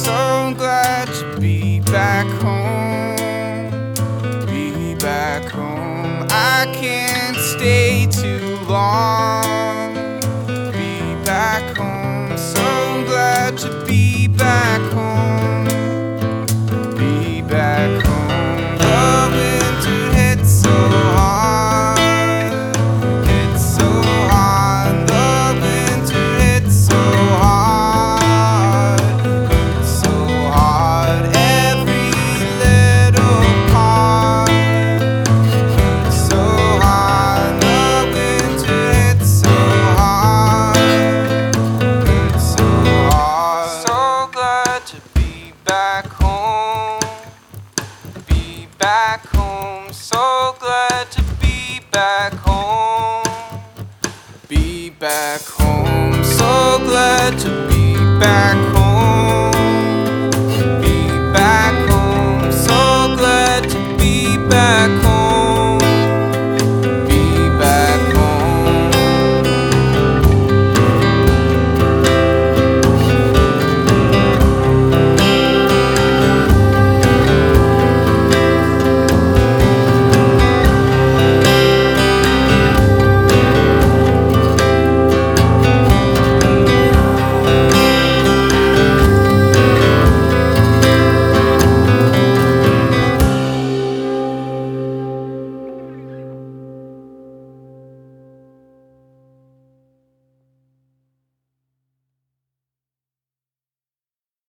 so glad to be back home. Be back home. I can't stay too long. Be back home. So glad to be back home. Be back home. The winter hits so hard. It's so hard. The winter hits so hard. It's so hard. Every little part. It's so hard. The winter hits so hard. It's so hard. So glad to be back home. Be back home. So glad to be back home. Be back home. So glad to be back home.